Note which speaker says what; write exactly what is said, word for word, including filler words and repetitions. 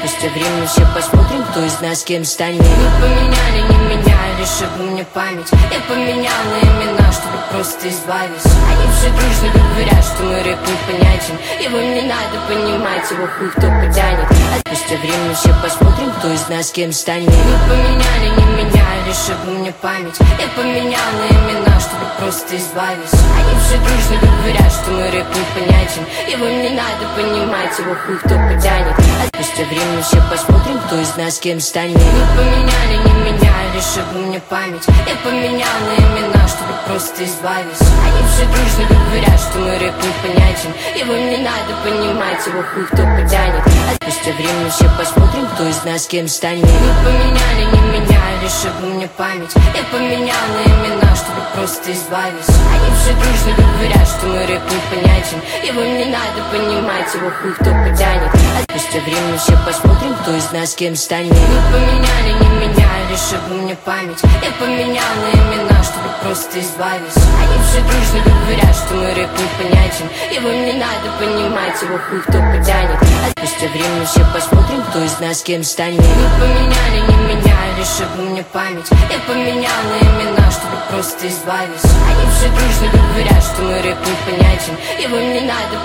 Speaker 1: Спустя время все посмотрим, кто из нас кем станет. Вы поменяли, не меняли, чтобы мне память. Я поменял на имена, чтобы просто избавиться. Они все дружно говорят, что мой рэп непонятен. Его не надо понимать, его хуй кто потянет. А спустя время все посмотрим, кто из нас кем станет. Вы поменяли, не меняли, чтобы мне память. Я поменял на имена, чтобы просто избавиться. Они все дружно говорят, что мой рэп непонятен. Его не надо понимать, его хуй кто потянет. А спустя время все посмотрим, кто из нас кем станет. Вы поменяли, не меняли, чтобы мне память. Я поменял на имена, чтобы просто избавиться. Они все дружно говорят, что мой рэп непонятен. Его не надо понимать, его хуй кто потянет. А спустя время все посмотрим, кто из нас кем станет. Вы поменяли, не меняли, чтобы мне память. Я поменял на имена, чтобы просто избавиться. Они все дружно говорят, что мой рэп непонятен. Его не надо понимать, его хуй кто потянет. А спустя время все посмотрим, кто из нас кем станет. Вы поменяли, не меняли, чтобы мне память. Я поменял на имена, чтобы просто избавиться. Они все дружно говорят, что мой рэп непонятен. Его не надо понимать, его хуй кто потянет. А спустя время все посмотрим, кто из нас кем станет. Вы поменяли, не меняли, чтобы мне память. Я поменял на имена, чтобы просто избавиться. Они все дружно говорят, что мой рэп непонятен. Его не надо